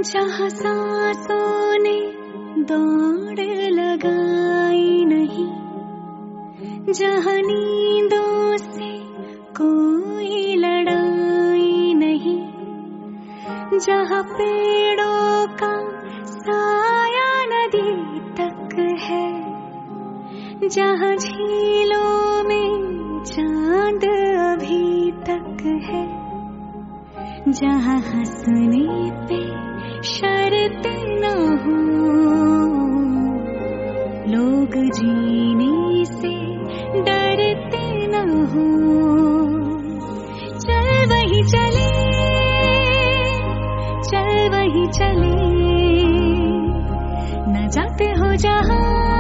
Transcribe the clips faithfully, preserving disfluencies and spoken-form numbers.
जहाँ सांसों ने दौड़ लगाई नहीं, जहाँ नींदों से कोई लड़ाई नहीं, जहाँ पेड़ों का साया नदी तक है, जहाँ झीलों में चांद अभी तक है, जहाँ हंसने पे शर्त न हो, लोग जीने से डरते न हो। चल वही चले, चल वही चले, न जाते हो जहाँ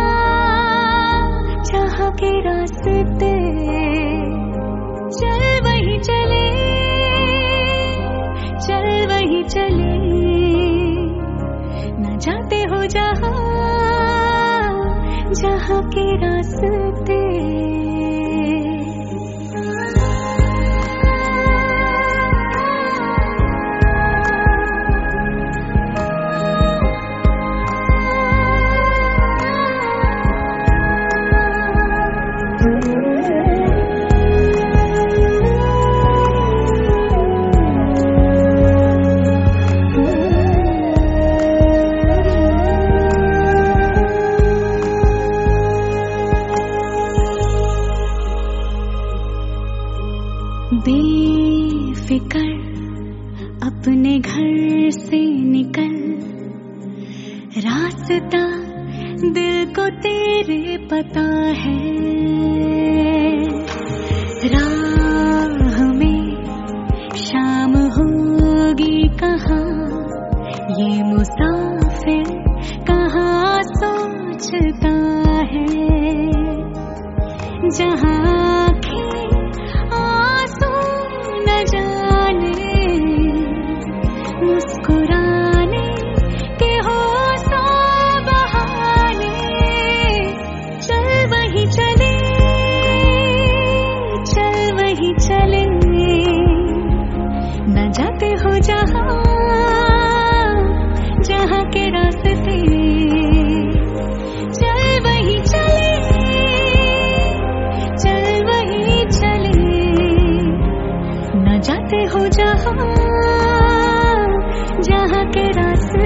जहाँ के रास्ते, चल वही चले, चल वही चले, न जाते हो जहाँ जहाँ के रास्ते। बेफिकर अपने घर से निकल, रास्ता दिल को तेरे पता है, राह में शाम होगी कहाँ, ये मुसाफिर कहाँ सोचता है, जहाँ मुस्कुराने के हो सौ बहाने, चल वही चले, चल वही चले, न जाते हो जहाँ जहाँ के रास्ते, चल वही चले, चल वही चले, न जाते हो जहाँ जहाँ के रास्ते।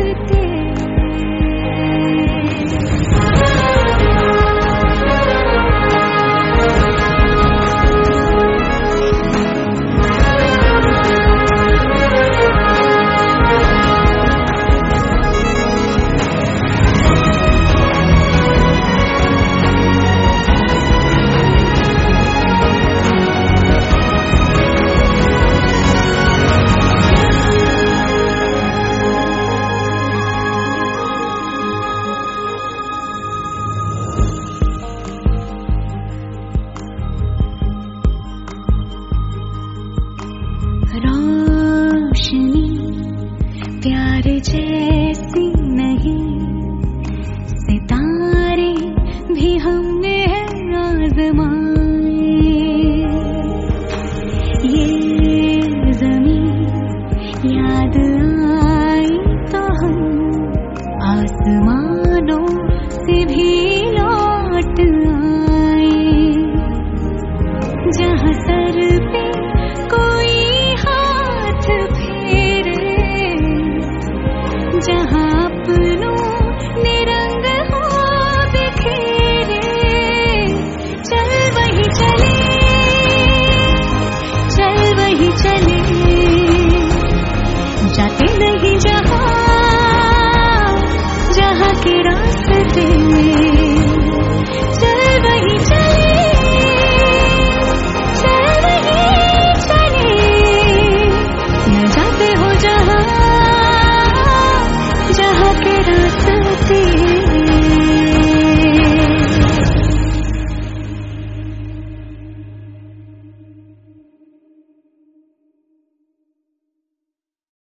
रोशनी प्यार जैसी नहीं, सितारे भी हमने आज़माए, ये ज़मीं याद आई तो हम आसमानों से भी लौट आए, जहाँ सर पे कोई जहाँ अपनों ने रंग हो बिखेरे, चल वही चले, चल वही चले, जाते नहीं जहाँ जहाँ के रास्ते।